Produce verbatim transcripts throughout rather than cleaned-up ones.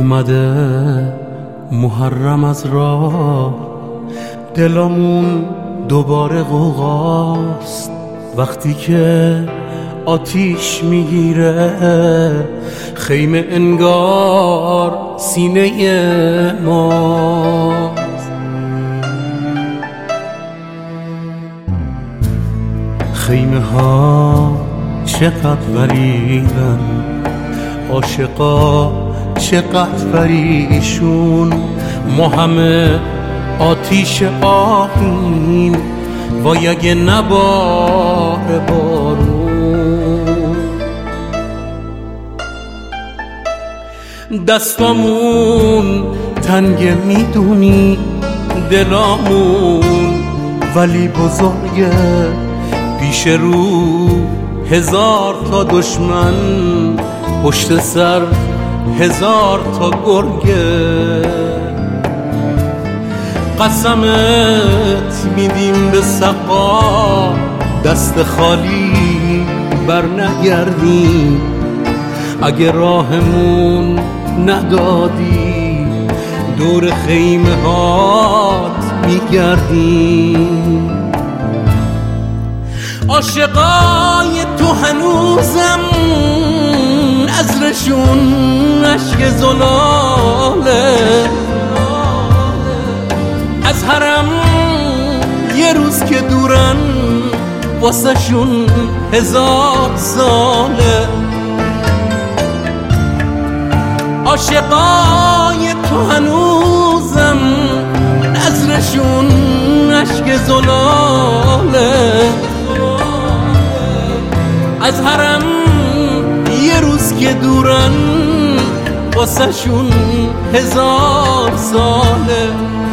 اومده محرم از راه، دلمون دوباره غوغاست وقتی که آتیش میگیره خیمه، انگار سینه ماست. خیمه ها چقدر غریبن، عاشقا چقدر پریشون، ما همه آتیش آهیم وای اگه نباره بارون. دستامون تنگ میدونی دلامون، ولی بزرگه پیش رو هزار تا دشمن، پشت سر هزار تا گرگه. قسمت میدیم به سقا دست خالی بر نگردیم، اگه راهمون ندادی دور خیمه هات میگردیم. عاشقای تو هنوزم عذرشون عشق زلاله، از حرم یه روز که دورن واسه شون هزار ساله. عاشقای تو هنوزم عذرشون عشق زلاله، از حرم یه روز که دورن واسه شون هزار ساله.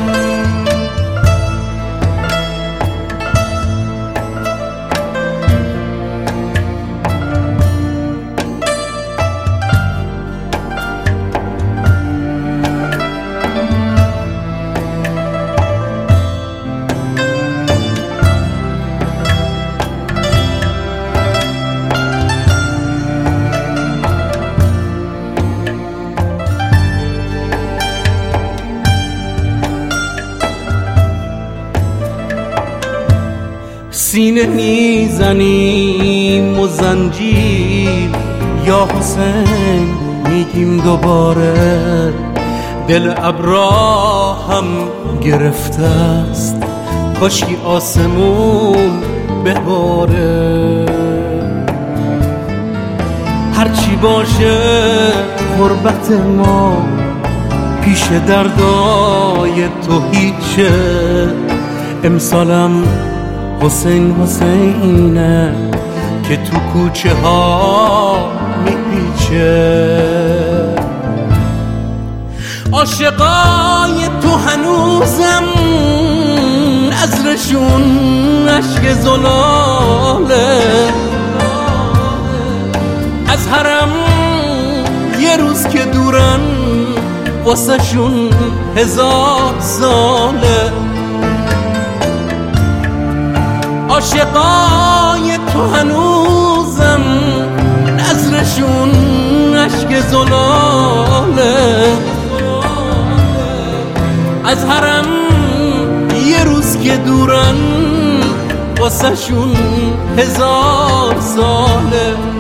سینه میزنیم و زنجیر یا حسین میگیم دوباره، دل ابراهیم گرفته است کاشکی آسمون بباره. هرچی باشه غربت ما پیش دردای تو هیچه، امسالم حسین حسینه که تو کوچه ها میپیچه. عاشقای تو هنوزم عذرشون عشق زلاله، از حرم یه روز که دورن واسه شون هزار ساله. عاشقای تو هنوزم عذرشون عشق زلاله، از حرم یه روز که دورن واسه شون هزار ساله.